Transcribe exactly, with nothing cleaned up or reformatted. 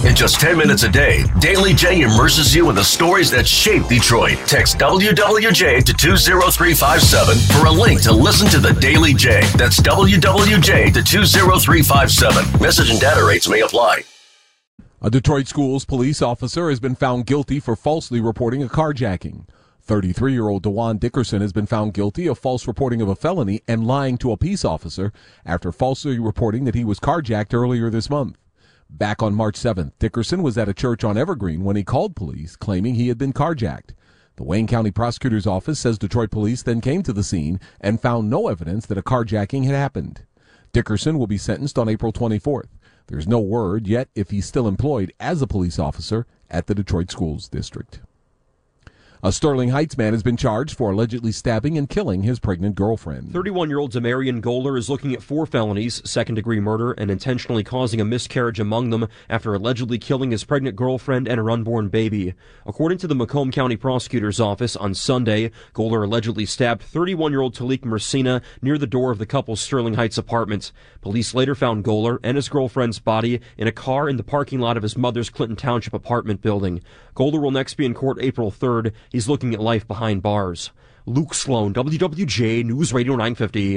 In just ten minutes a day, Daily J immerses you in the stories that shape Detroit. Text W W J to two zero three five seven for a link to listen to the Daily J. That's W W J to two zero three five seven. Message and data rates may apply. A Detroit Schools police officer has been found guilty for falsely reporting a carjacking. thirty-three-year-old DeJuan Dickerson has been found guilty of false reporting of a felony and lying to a peace officer after falsely reporting that he was carjacked earlier this month. Back on March seventh, Dickerson was at a church on Evergreen when he called police, claiming he had been carjacked. The Wayne County Prosecutor's Office says Detroit police then came to the scene and found no evidence that a carjacking had happened. Dickerson will be sentenced on April twenty-fourth. There's no word yet if he's still employed as a police officer at the Detroit Schools District. A Sterling Heights man has been charged for allegedly stabbing and killing his pregnant girlfriend. thirty-one-year-old Demarion Goler is looking at four felonies, second-degree murder, and intentionally causing a miscarriage among them after allegedly killing his pregnant girlfriend and her unborn baby. According to the Macomb County Prosecutor's Office, on Sunday, Goler allegedly stabbed thirty-one-year-old Talik Mersina near the door of the couple's Sterling Heights apartment. Police later found Goler and his girlfriend's body in a car in the parking lot of his mother's Clinton Township apartment building. Goler will next be in court April third. He's looking at life behind bars. Luke Sloan, W W J News Radio nine fifty.